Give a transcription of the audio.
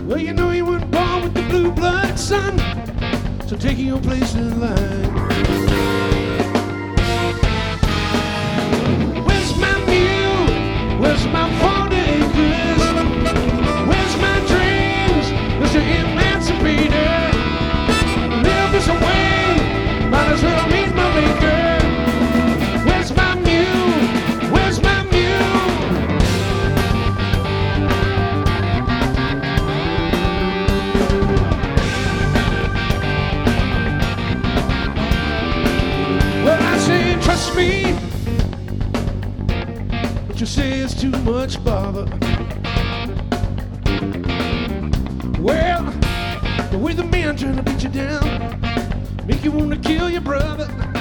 Well, you know you weren't born with the blue blood, son, so taking your place in line. Where's my mule? Where's my 40 acres? Where's my dreams, Mr. Emancipator? Live this away, might as well meet my maker. Where's my mule? Where's my mule? Well, I say trust me, but you say it's too much bother. Well, the way the men trying to beat you down make you want to kill your brother.